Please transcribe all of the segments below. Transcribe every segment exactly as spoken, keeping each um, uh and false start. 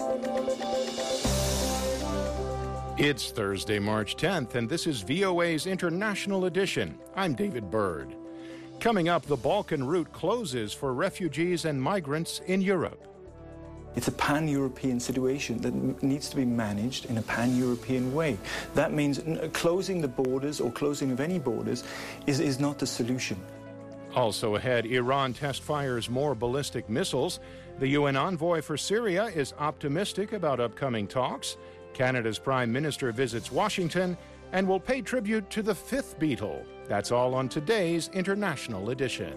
It's Thursday, March tenth, and this is V O A's International Edition. I'm David Byrd. Coming up, the Balkan route closes for refugees and migrants in Europe. It's a pan-European situation that m- needs to be managed in a pan-European way. That means n- closing the borders or closing of any borders is, is not the solution. Also ahead, Iran test fires more ballistic missiles. The U N envoy for Syria is optimistic about upcoming talks. Canada's Prime Minister visits Washington and will pay tribute to the fifth Beatle. That's all on today's International Edition.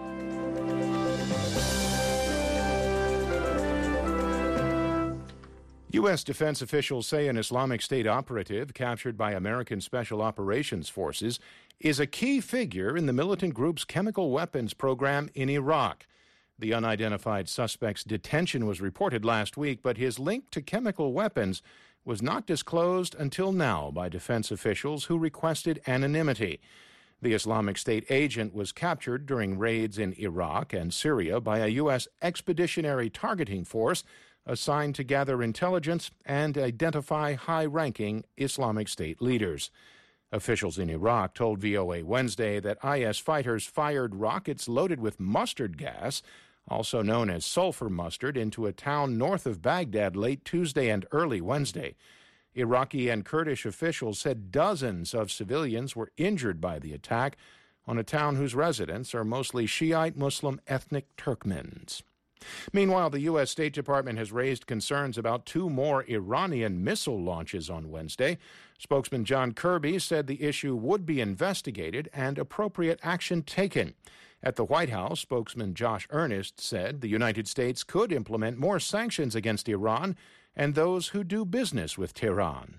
U S defense officials say an Islamic State operative captured by American Special Operations Forces is a key figure in the militant group's chemical weapons program in Iraq. The unidentified suspect's detention was reported last week, but his link to chemical weapons was not disclosed until now by defense officials who requested anonymity. The Islamic State agent was captured during raids in Iraq and Syria by a U S expeditionary targeting force assigned to gather intelligence and identify high-ranking Islamic State leaders. Officials in Iraq told V O A Wednesday that I S fighters fired rockets loaded with mustard gas, also known as sulfur mustard, into a town north of Baghdad late Tuesday and early Wednesday. Iraqi and Kurdish officials said dozens of civilians were injured by the attack on a town whose residents are mostly Shiite Muslim ethnic Turkmens. Meanwhile, the U S State Department has raised concerns about two more Iranian missile launches on Wednesday. Spokesman John Kirby said the issue would be investigated and appropriate action taken. At the White House, spokesman Josh Earnest said the United States could implement more sanctions against Iran and those who do business with Tehran.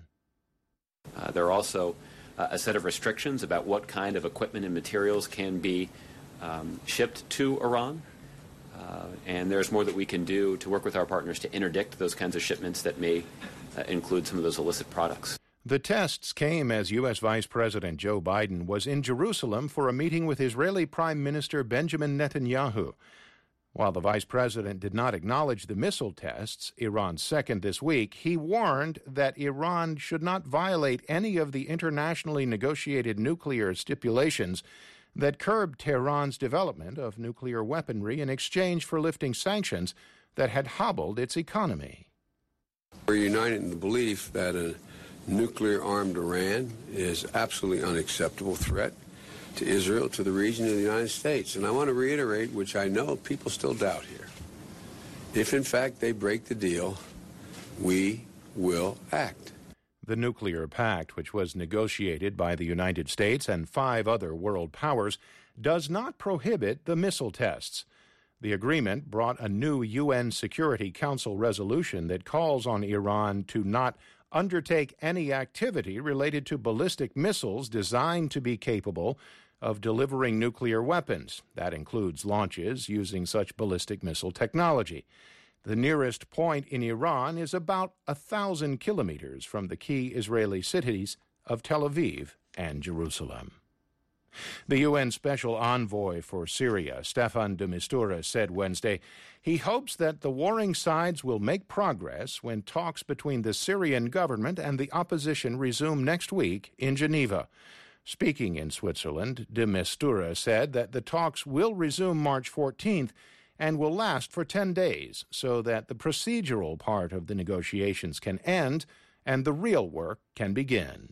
Uh, there are also uh, a set of restrictions about what kind of equipment and materials can be um, shipped to Iran. Uh, and there's more that we can do to work with our partners to interdict those kinds of shipments that may uh, include some of those illicit products. The tests came as U S Vice President Joe Biden was in Jerusalem for a meeting with Israeli Prime Minister Benjamin Netanyahu. While the vice president did not acknowledge the missile tests, Iran's second this week, he warned that Iran should not violate any of the internationally negotiated nuclear stipulations that curbed Tehran's development of nuclear weaponry in exchange for lifting sanctions that had hobbled its economy. We're united in the belief that a nuclear-armed Iran is absolutely unacceptable threat to Israel, to the region, of the United States. And I want to reiterate, which I know people still doubt here, if in fact they break the deal, we will act. The nuclear pact, which was negotiated by the United States and five other world powers, does not prohibit the missile tests. The agreement brought a new U N Security Council resolution that calls on Iran to not undertake any activity related to ballistic missiles designed to be capable of delivering nuclear weapons. That includes launches using such ballistic missile technology. The nearest point in Iran is about a thousand kilometers from the key Israeli cities of Tel Aviv and Jerusalem. The U N Special Envoy for Syria, Staffan de Mistura, said Wednesday he hopes that the warring sides will make progress when talks between the Syrian government and the opposition resume next week in Geneva. Speaking in Switzerland, de Mistura said that the talks will resume March fourteenth and will last for ten days so that the procedural part of the negotiations can end and the real work can begin.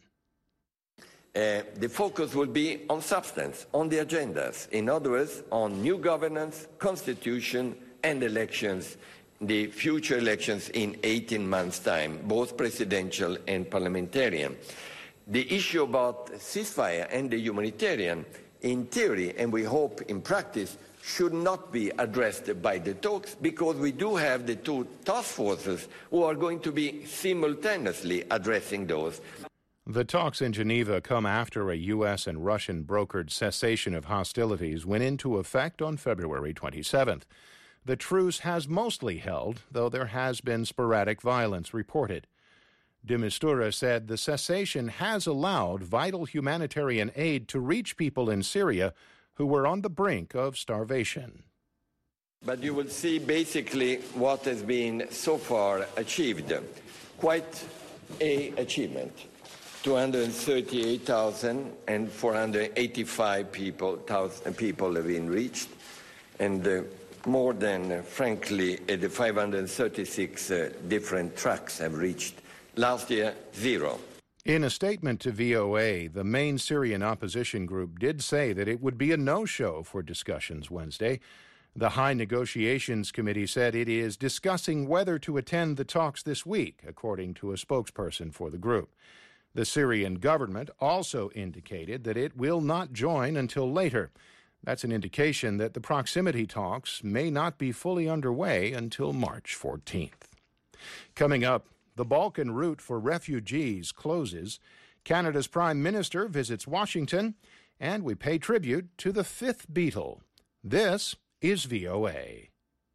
Uh, the focus will be on substance, on the agendas. In other words, on new governance, constitution, and elections, the future elections in eighteen months' time, both presidential and parliamentarian. The issue about ceasefire and the humanitarian, in theory, and we hope in practice, should not be addressed by the talks because we do have the two task forces who are going to be simultaneously addressing those. The talks in Geneva come after a U S and Russian-brokered cessation of hostilities went into effect on February twenty-seventh. The truce has mostly held, though there has been sporadic violence reported. De Mistura said the cessation has allowed vital humanitarian aid to reach people in Syria who were on the brink of starvation. But you will see basically what has been so far achieved. Quite a achievement. two hundred thirty-eight thousand four hundred eighty-five people, people have been reached, and uh, more than, uh, frankly, uh, the five hundred thirty-six uh, different tracks have reached. Last year, zero. In a statement to V O A, the main Syrian opposition group did say that it would be a no-show for discussions Wednesday. The High Negotiations Committee said it is discussing whether to attend the talks this week, according to a spokesperson for the group. The Syrian government also indicated that it will not join until later. That's an indication that the proximity talks may not be fully underway until March fourteenth. Coming up, the Balkan route for refugees closes. Canada's Prime Minister visits Washington, and we pay tribute to the fifth Beatle. This is V O A.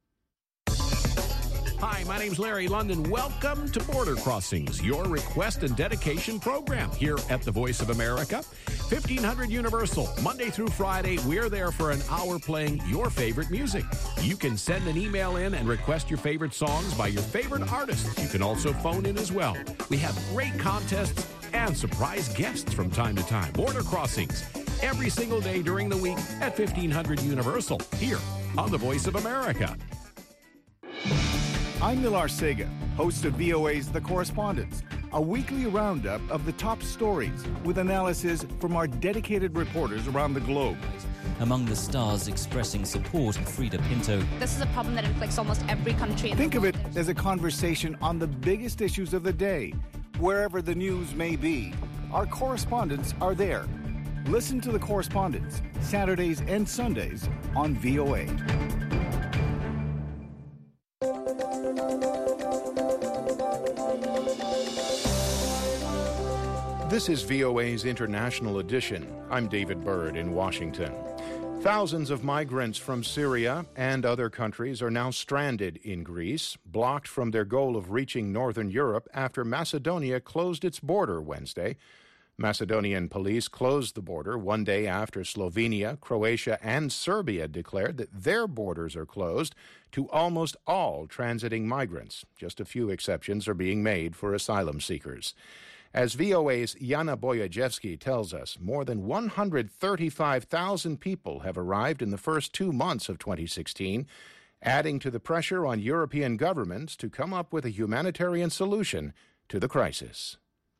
Hi, my name's Larry London. Welcome to Border Crossings, your request and dedication program here at the Voice of America. fifteen hundred Universal, Monday through Friday, we're there for an hour playing your favorite music. You can send an email in and request your favorite songs by your favorite artists. You can also phone in as well. We have great contests and surprise guests from time to time. Border Crossings, every single day during the week at fifteen hundred Universal, here on the Voice of America. I'm Nilar Sega, host of V O A's The Correspondents, a weekly roundup of the top stories with analysis from our dedicated reporters around the globe. Among the stars expressing support, Frida Pinto. This is a problem that inflicts almost every country in Think the world. of it as a conversation on the biggest issues of the day, wherever the news may be. Our correspondents are there. Listen to The Correspondents, Saturdays and Sundays on V O A. This is V O A's International Edition. I'm David Byrd in Washington. Thousands of migrants from Syria and other countries are now stranded in Greece, blocked from their goal of reaching northern Europe after Macedonia closed its border Wednesday. Macedonian police closed the border one day after Slovenia, Croatia, and Serbia declared that their borders are closed to almost all transiting migrants. Just a few exceptions are being made for asylum seekers. As V O A's Jana Boyajewski tells us, more than one hundred thirty-five thousand people have arrived in the first two months of twenty sixteen, adding to the pressure on European governments to come up with a humanitarian solution to the crisis.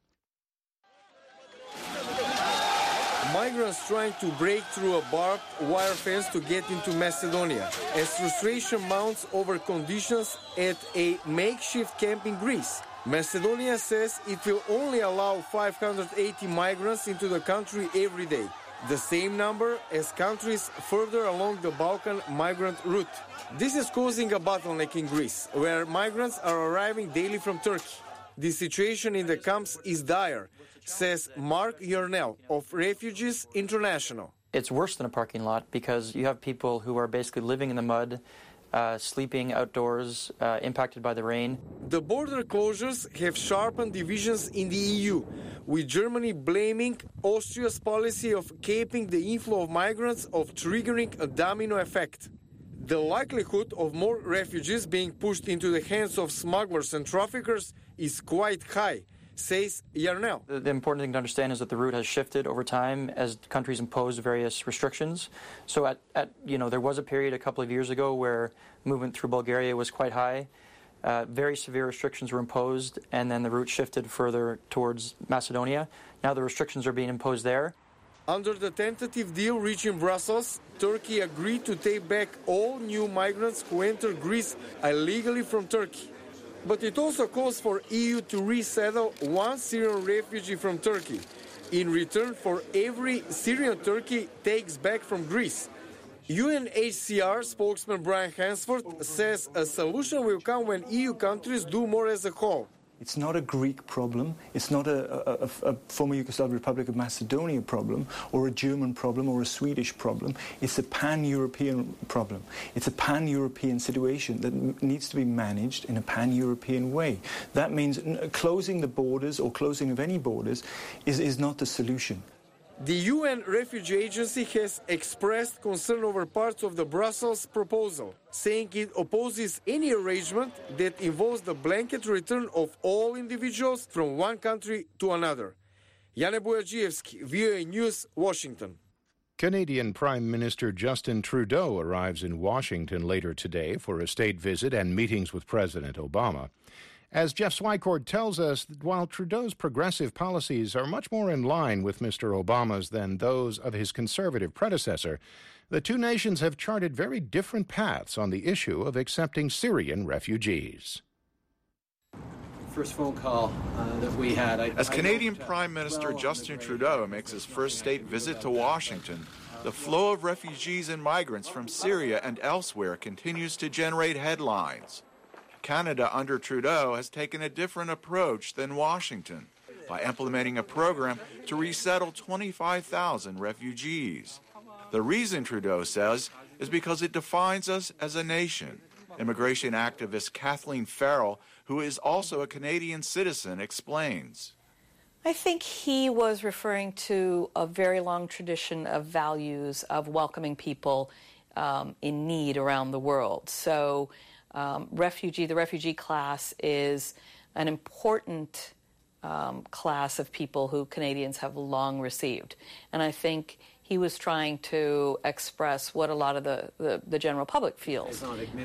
Migrants trying to break through a barbed wire fence to get into Macedonia, as frustration mounts over conditions at a makeshift camp in Greece. Macedonia says it will only allow five hundred eighty migrants into the country every day, the same number as countries further along the Balkan migrant route. This is causing a bottleneck in Greece, where migrants are arriving daily from Turkey. The situation in the camps is dire, says Mark Yarnell of Refugees International. It's worse than a parking lot because you have people who are basically living in the mud, Uh, sleeping outdoors, uh, impacted by the rain. The border closures have sharpened divisions in the E U, with Germany blaming Austria's policy of capping the inflow of migrants of triggering a domino effect. The likelihood of more refugees being pushed into the hands of smugglers and traffickers is quite high, says Yarnell. The, the important thing to understand is that the route has shifted over time as countries impose various restrictions. So at, at you know, there was a period a couple of years ago where movement through Bulgaria was quite high. Uh, very severe restrictions were imposed, and then the route shifted further towards Macedonia. Now the restrictions are being imposed there. Under the tentative deal reached in Brussels, Turkey agreed to take back all new migrants who enter Greece illegally from Turkey. But it also calls for E U to resettle one Syrian refugee from Turkey in return for every Syrian Turkey takes back from Greece. U N H C R spokesman Brian Hansford says a solution will come when E U countries do more as a whole. It's not a Greek problem, it's not a, a, a, a former Yugoslav Republic of Macedonia problem, or a German problem, or a Swedish problem. It's a pan-European problem. It's a pan-European situation that m- needs to be managed in a pan-European way. That means n- closing the borders, or closing of any borders, is, is not the solution. The U N Refugee Agency has expressed concern over parts of the Brussels proposal, saying it opposes any arrangement that involves the blanket return of all individuals from one country to another. Jane Bojacijewski, V O A News, Washington. Canadian Prime Minister Justin Trudeau arrives in Washington later today for a state visit and meetings with President Obama. As Jeff Swycord tells us, while Trudeau's progressive policies are much more in line with Mister Obama's than those of his conservative predecessor, the two nations have charted very different paths on the issue of accepting Syrian refugees. First phone call uh, that we had. I, As Canadian Prime Minister Justin Trudeau makes his first state visit to Washington, the flow of refugees and migrants from Syria and elsewhere continues to generate headlines. Canada under Trudeau has taken a different approach than Washington by implementing a program to resettle twenty-five thousand refugees. The reason, Trudeau says, is because it defines us as a nation. Immigration activist Kathleen Farrell, who is also a Canadian citizen, explains. I think he was referring to a very long tradition of values of welcoming people um, in need around the world. So um, refugee, the refugee class is an important um, class of people who Canadians have long received. And I think he was trying to express what a lot of the, the, the general public feels.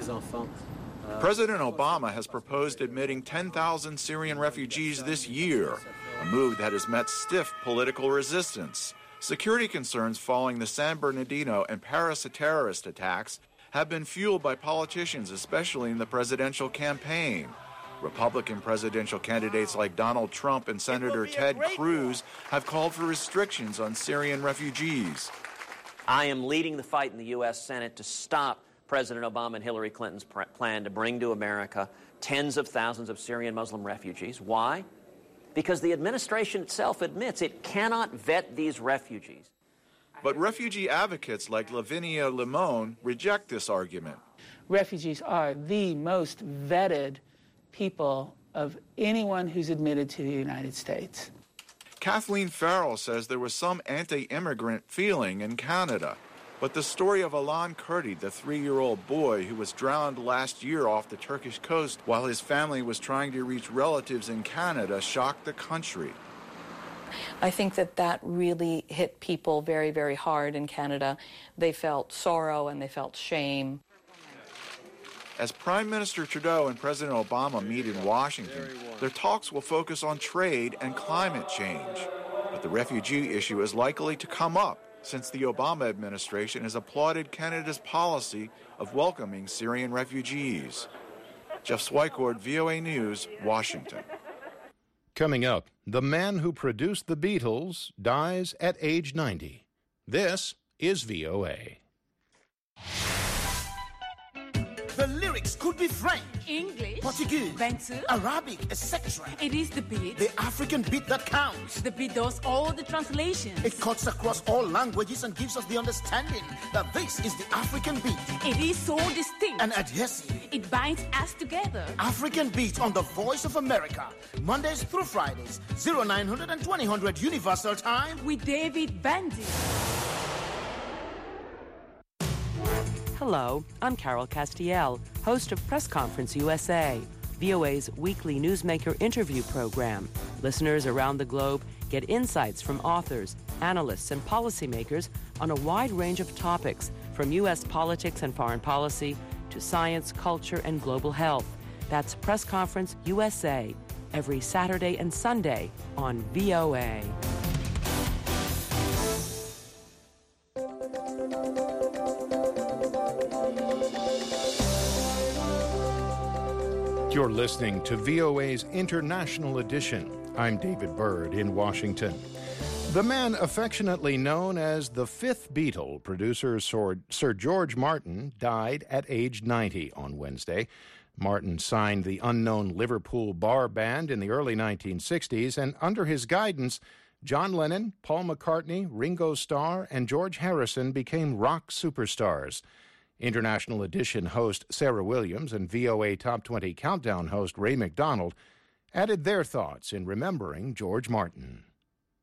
President Obama has proposed admitting ten thousand Syrian refugees this year, a move that has met stiff political resistance. Security concerns following the San Bernardino and Paris terrorist attacks have been fueled by politicians, especially in the presidential campaign. Republican presidential candidates like Donald Trump and Senator Ted Cruz have called for restrictions on Syrian refugees. I am leading the fight in the U S Senate to stop President Obama and Hillary Clinton's pr- plan to bring to America tens of thousands of Syrian Muslim refugees. Why? Because the administration itself admits it cannot vet these refugees. But refugee advocates like Lavinia Limon reject this argument. Refugees are the most vetted people of anyone who's admitted to the United States. Kathleen Farrell says there was some anti-immigrant feeling in Canada. But the story of Alan Kurdi, the three-year-old boy who was drowned last year off the Turkish coast while his family was trying to reach relatives in Canada, shocked the country. I think that that really hit people very, very hard in Canada. They felt sorrow and they felt shame. As Prime Minister Trudeau and President Obama meet in Washington, their talks will focus on trade and climate change. But the refugee issue is likely to come up since the Obama administration has applauded Canada's policy of welcoming Syrian refugees. Jeff Swycord, V O A News, Washington. Coming up, the man who produced the Beatles dies at age ninety. This is V O A. The lyrics could be French, English, Portuguese, Bantu, Arabic, et cetera. It is the beat. The African beat that counts. The beat does all the translations. It cuts across all languages and gives us the understanding that this is the African beat. It is so distinct and adhesive. It binds us together. African beat on the Voice of America, Mondays through Fridays, oh nine hundred and twenty hundred Universal Time with David Bandy. Hello, I'm Carol Castiel, host of Press Conference U S A, V O A's weekly newsmaker interview program. Listeners around the globe get insights from authors, analysts, and policymakers on a wide range of topics, from U S politics and foreign policy to science, culture, and global health. That's Press Conference U S A, every Saturday and Sunday on V O A. You're listening to V O A's International Edition. I'm David Byrd in Washington. The man affectionately known as the fifth Beatle, producer Sir George Martin, died at age ninety on Wednesday. Martin signed the unknown Liverpool Bar Band in the early nineteen sixties, and under his guidance, John Lennon, Paul McCartney, Ringo Starr, and George Harrison became rock superstars. International Edition host Sarah Williams and V O A Top twenty Countdown host Ray McDonald added their thoughts in remembering George Martin.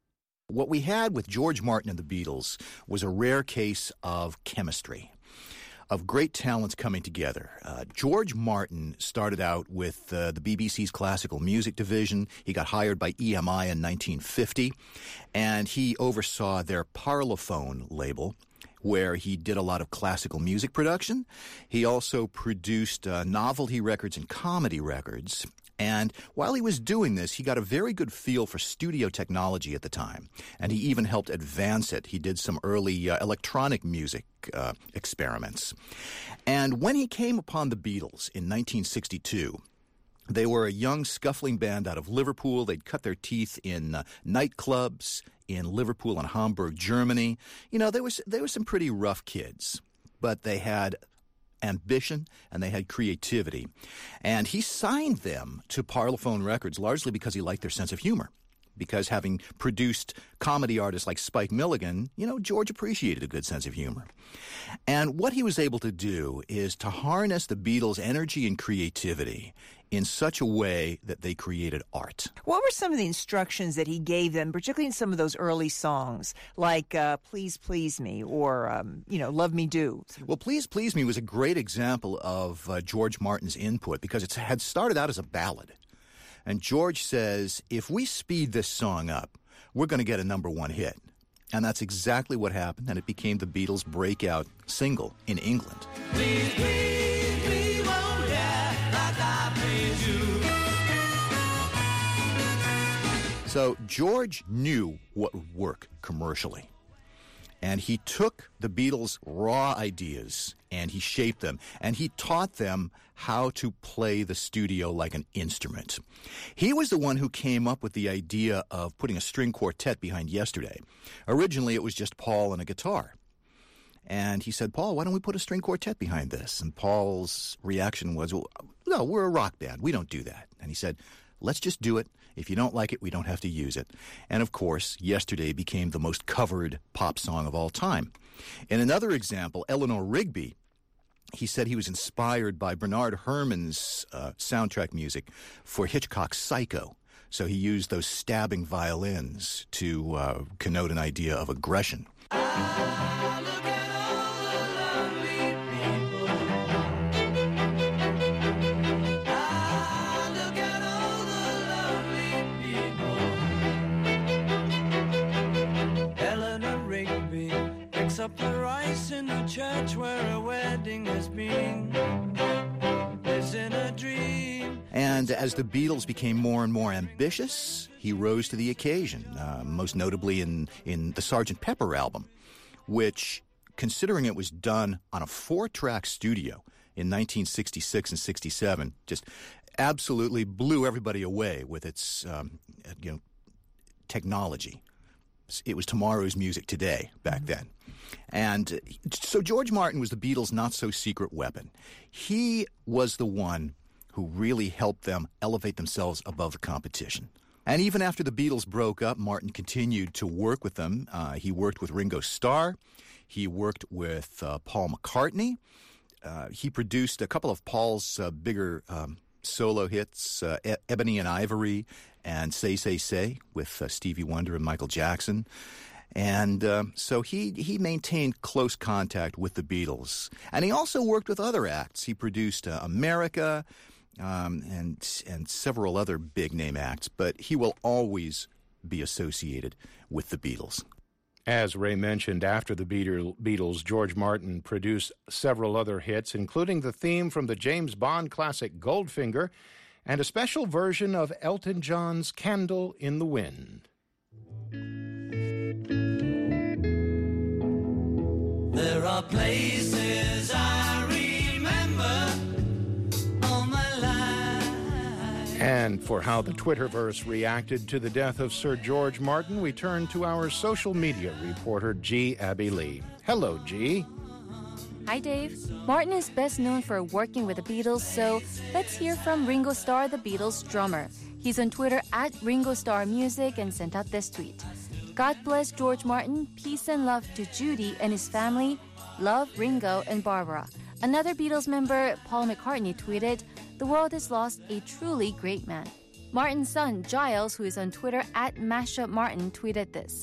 What we had with George Martin and the Beatles was a rare case of chemistry, of great talents coming together. Uh, George Martin started out with uh, the B B C's classical music division. He got hired by E M I in nineteen fifty, and he oversaw their Parlophone label, where he did a lot of classical music production. He also produced uh, novelty records and comedy records. And while he was doing this, he got a very good feel for studio technology at the time. And he even helped advance it. He did some early uh, electronic music uh, experiments. And when he came upon the Beatles in nineteen sixty-two, they were a young, scuffling band out of Liverpool. They'd cut their teeth in uh, nightclubs in Liverpool and Hamburg, Germany. You know, there was there were some pretty rough kids, but they had ambition and they had creativity. And he signed them to Parlophone Records largely because he liked their sense of humor. Because having produced comedy artists like Spike Milligan, you know, George appreciated a good sense of humor. And what he was able to do is to harness the Beatles' energy and creativity in such a way that they created art. What were some of the instructions that he gave them, particularly in some of those early songs, like uh, Please Please Me or, um, you know, Love Me Do? Well, Please Please Me was a great example of uh, George Martin's input because it had started out as a ballad. And George says, if we speed this song up, we're going to get a number one hit. And that's exactly what happened, and it became the Beatles' breakout single in England. Please, please, please, oh yeah, like I please you. So George knew what would work commercially. And he took the Beatles' raw ideas and he shaped them. And he taught them how to play the studio like an instrument. He was the one who came up with the idea of putting a string quartet behind Yesterday. Originally, it was just Paul and a guitar. And he said, Paul, why don't we put a string quartet behind this? And Paul's reaction was, well, no, we're a rock band. We don't do that. And he said, let's just do it. If you don't like it, we don't have to use it. And, of course, Yesterday became the most covered pop song of all time. In another example, Eleanor Rigby, he said he was inspired by Bernard Herrmann's uh, soundtrack music for Hitchcock's Psycho. So he used those stabbing violins to uh, connote an idea of aggression. Up the rice in the church where a wedding has been. Lives in a dream. And as the Beatles became more and more ambitious, he rose to the occasion, uh, most notably in, in the Sergeant Pepper album, which, considering it was done on a four-track studio in nineteen sixty-six and sixty-seven, just absolutely blew everybody away with its um, you know, technology. It was tomorrow's music today back then. And so George Martin was the Beatles' not-so-secret weapon. He was the one who really helped them elevate themselves above the competition. And even after the Beatles broke up, Martin continued to work with them. Uh, he worked with Ringo Starr. He worked with uh, Paul McCartney. Uh, he produced a couple of Paul's uh, bigger um, solo hits, uh, e- Ebony and Ivory and Say, Say, Say with uh, Stevie Wonder and Michael Jackson. And uh, so he, he maintained close contact with the Beatles. And he also worked with other acts. He produced uh, America um, and, and several other big-name acts, but he will always be associated with the Beatles. As Ray mentioned, after the Beatles, George Martin produced several other hits, including the theme from the James Bond classic Goldfinger and a special version of Elton John's Candle in the Wind. There are places I remember all my life. And for how the Twitterverse reacted to the death of Sir George Martin, we turn to our social media reporter, G. Abby Lee. Hello, G. Hi, Dave. Martin is best known for working with the Beatles, so let's hear from Ringo Starr, the Beatles' drummer. He's on Twitter at Ringo Starr Music and sent out this tweet. God bless George Martin. Peace and love to Judy and his family. Love, Ringo and Barbara. Another Beatles member, Paul McCartney, tweeted, the world has lost a truly great man. Martin's son, Giles, who is on Twitter at Mashup Martin, tweeted this.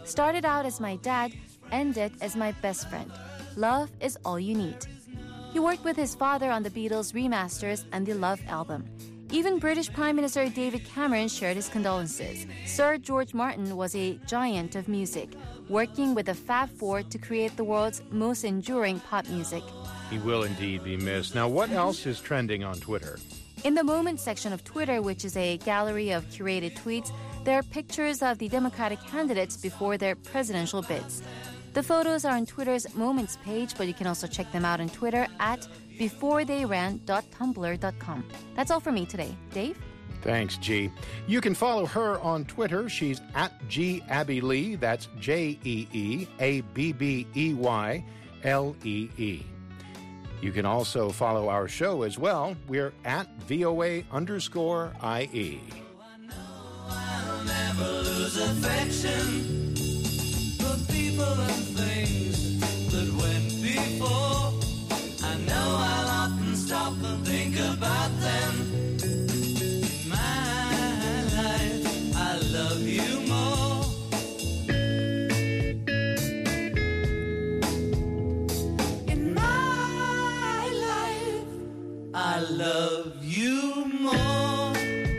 Started out as my dad, ended as my best friend. Love is all you need. He worked with his father on the Beatles remasters and the Love album. Even British Prime Minister David Cameron shared his condolences. Sir George Martin was a giant of music, working with the Fab Four to create the world's most enduring pop music. He will indeed be missed. Now, what else is trending on Twitter? In the Moments section of Twitter, which is a gallery of curated tweets, there are pictures of the Democratic candidates before their presidential bids. The photos are on Twitter's Moments page, but you can also check them out on Twitter at before they ran dot tumblr dot com. That's all for me today. Dave? Thanks, G. You can follow her on Twitter. She's at G Abby Lee. That's J E E A B B E Y L E E. You can also follow our show as well. We're at V O A underscore I E. I'll never lose affection for people and things that went before. I know I'll often stop and think about them. In my life, I love you more. In my life, I love you more.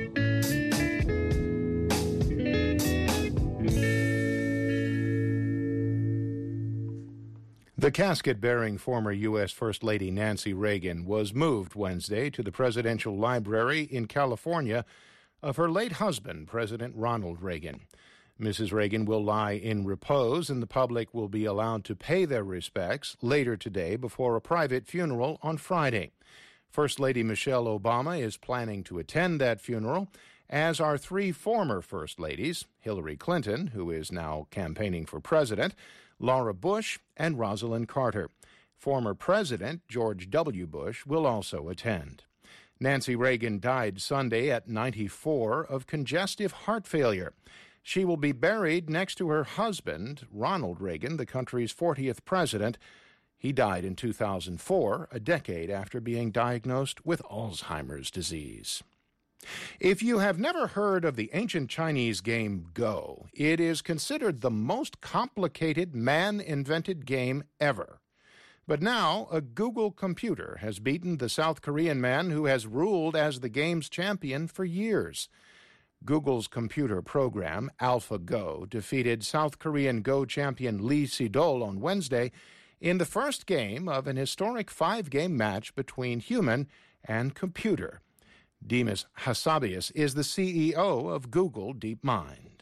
The casket bearing former U S First Lady Nancy Reagan was moved Wednesday to the Presidential Library in California of her late husband, President Ronald Reagan. Missus Reagan will lie in repose, and the public will be allowed to pay their respects later today before a private funeral on Friday. First Lady Michelle Obama is planning to attend that funeral, as are three former First Ladies, Hillary Clinton, who is now campaigning for president, Laura Bush, and Rosalind Carter. Former President George W. Bush will also attend. Nancy Reagan died Sunday at ninety-four of congestive heart failure. She will be buried next to her husband, Ronald Reagan, the country's fortieth president. He died in two thousand four, a decade after being diagnosed with Alzheimer's disease. If you have never heard of the ancient Chinese game Go, it is considered the most complicated man-invented game ever. But now, a Google computer has beaten the South Korean man who has ruled as the game's champion for years. Google's computer program, AlphaGo, defeated South Korean Go champion Lee Sedol on Wednesday in the first game of an historic five-game match between human and computer. Demis Hassabis is the C E O of Google DeepMind.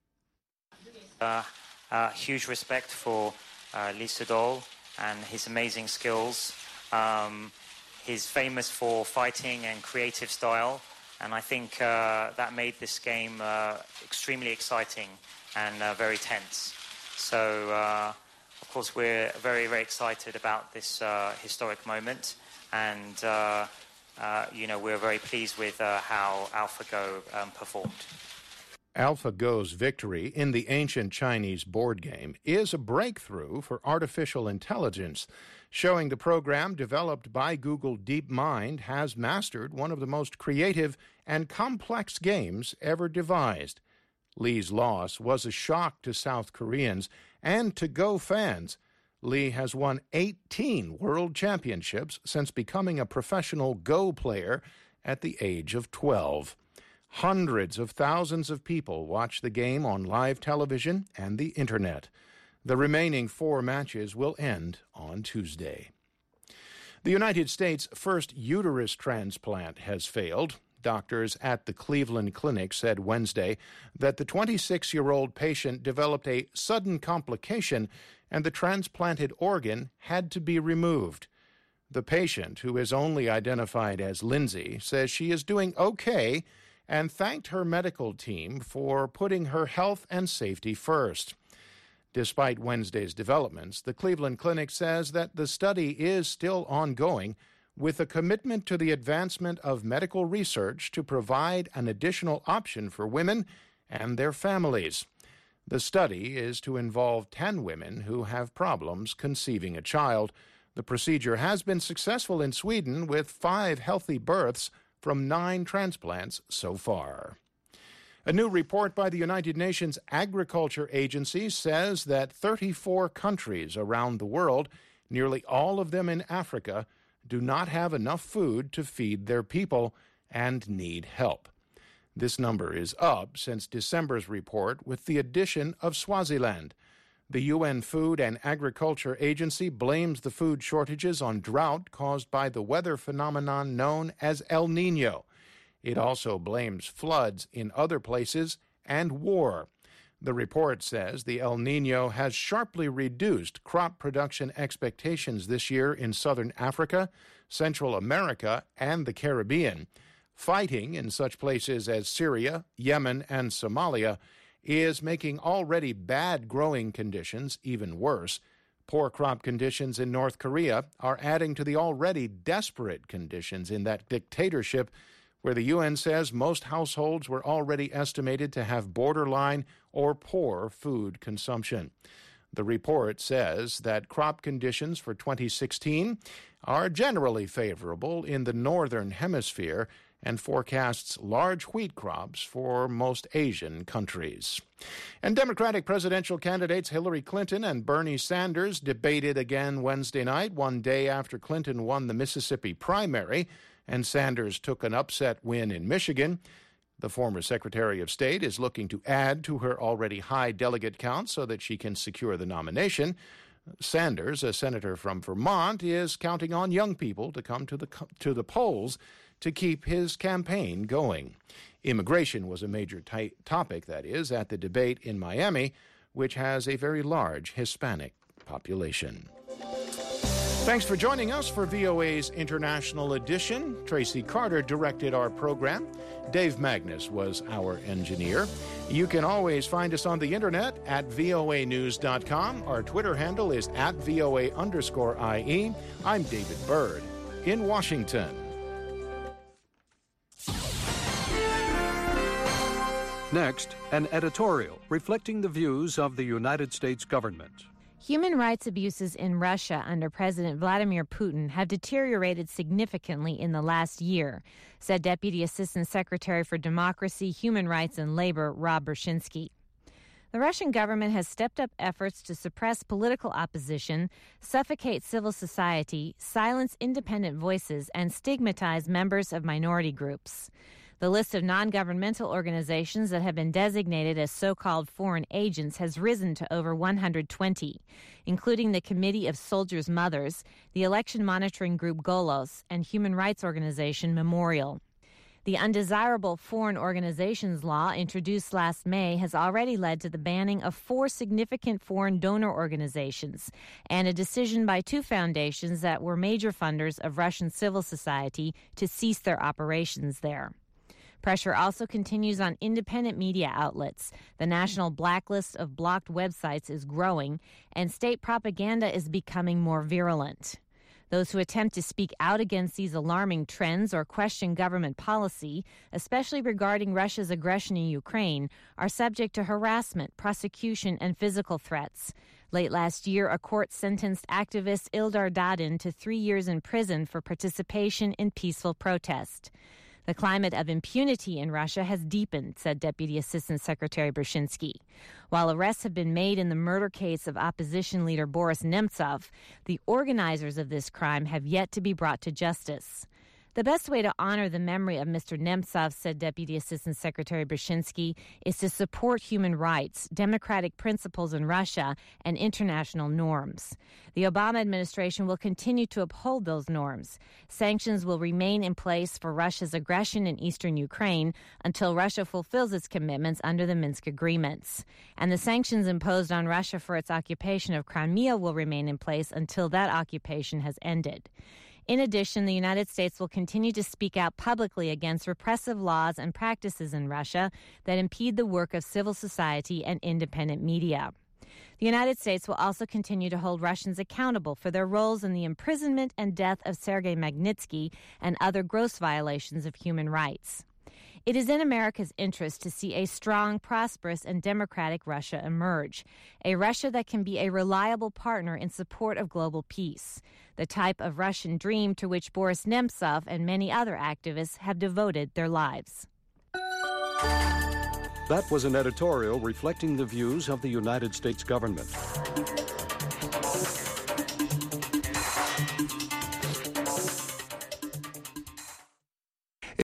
Uh, uh, huge respect for uh, Lee Sedol and his amazing skills. Um, he's famous for fighting and creative style, and I think uh, that made this game uh, extremely exciting and uh, very tense. So, uh, of course, we're very, very excited about this uh, historic moment, and uh, Uh, you know, we're very pleased with uh, how AlphaGo um, performed. AlphaGo's victory in the ancient Chinese board game is a breakthrough for artificial intelligence, showing the program developed by Google DeepMind has mastered one of the most creative and complex games ever devised. Lee's loss was a shock to South Koreans and to Go fans. Lee has won eighteen world championships since becoming a professional Go player at the age of twelve. Hundreds of thousands of people watch the game on live television and the Internet. The remaining four matches will end on Tuesday. The United States' first uterus transplant has failed. Doctors at the Cleveland Clinic said Wednesday that the twenty-six-year-old patient developed a sudden complication and the transplanted organ had to be removed. The patient, who is only identified as Lindsay, says she is doing okay and thanked her medical team for putting her health and safety first. Despite Wednesday's developments, the Cleveland Clinic says that the study is still ongoing, with a commitment to the advancement of medical research to provide an additional option for women and their families. The study is to involve ten women who have problems conceiving a child. The procedure has been successful in Sweden, with five healthy births from nine transplants so far. A new report by the United Nations Agriculture Agency says that thirty-four countries around the world, nearly all of them in Africa, do not have enough food to feed their people and need help. This number is up since December's report with the addition of Swaziland. The U N Food and Agriculture Agency blames the food shortages on drought caused by the weather phenomenon known as El Niño. It also blames floods in other places and war. The report says the El Niño has sharply reduced crop production expectations this year in southern Africa, Central America, and the Caribbean. Fighting in such places as Syria, Yemen, and Somalia is making already bad growing conditions even worse. Poor crop conditions in North Korea are adding to the already desperate conditions in that dictatorship, where the U N says most households were already estimated to have borderline or poor food consumption. The report says that crop conditions for twenty sixteen are generally favorable in the northern hemisphere and forecasts large wheat crops for most Asian countries. And Democratic presidential candidates Hillary Clinton and Bernie Sanders debated again Wednesday night, one day after Clinton won the Mississippi primary and Sanders took an upset win in Michigan. The former Secretary of State is looking to add to her already high delegate count so that she can secure the nomination. Sanders, a senator from Vermont, is counting on young people to come to the to the polls to keep his campaign going. Immigration was a major t- topic, that is, at the debate in Miami, which has a very large Hispanic population. Thanks for joining us for V O A's International Edition. Tracy Carter directed our program. Dave Magnus was our engineer. You can always find us on the internet at V O A news dot com. Our Twitter handle is at V O A underscore I E. I'm David Byrd in Washington. Next, an editorial reflecting the views of the United States government. Human rights abuses in Russia under President Vladimir Putin have deteriorated significantly in the last year, said Deputy Assistant Secretary for Democracy, Human Rights and Labor, Rob Bershinsky. The Russian government has stepped up efforts to suppress political opposition, suffocate civil society, silence independent voices, and stigmatize members of minority groups. The list of non-governmental organizations that have been designated as so-called foreign agents has risen to over one hundred twenty, including the Committee of Soldiers' Mothers, the election monitoring group Golos, and human rights organization Memorial. The Undesirable Foreign Organizations Law introduced last May has already led to the banning of four significant foreign donor organizations and a decision by two foundations that were major funders of Russian civil society to cease their operations there. Pressure also continues on independent media outlets. The national blacklist of blocked websites is growing, and state propaganda is becoming more virulent. Those who attempt to speak out against these alarming trends or question government policy, especially regarding Russia's aggression in Ukraine, are subject to harassment, prosecution, and physical threats. Late last year, a court sentenced activist Ildar Dadin to three years in prison for participation in peaceful protest. The climate of impunity in Russia has deepened, said Deputy Assistant Secretary Bershinsky. While arrests have been made in the murder case of opposition leader Boris Nemtsov, the organizers of this crime have yet to be brought to justice. The best way to honor the memory of Mister Nemtsov, said Deputy Assistant Secretary Bershinsky, is to support human rights, democratic principles in Russia, and international norms. The Obama administration will continue to uphold those norms. Sanctions will remain in place for Russia's aggression in eastern Ukraine until Russia fulfills its commitments under the Minsk agreements. And the sanctions imposed on Russia for its occupation of Crimea will remain in place until that occupation has ended. In addition, the United States will continue to speak out publicly against repressive laws and practices in Russia that impede the work of civil society and independent media. The United States will also continue to hold Russians accountable for their roles in the imprisonment and death of Sergei Magnitsky and other gross violations of human rights. It is in America's interest to see a strong, prosperous, and democratic Russia emerge, a Russia that can be a reliable partner in support of global peace, the type of Russian dream to which Boris Nemtsov and many other activists have devoted their lives. That was an editorial reflecting the views of the United States government.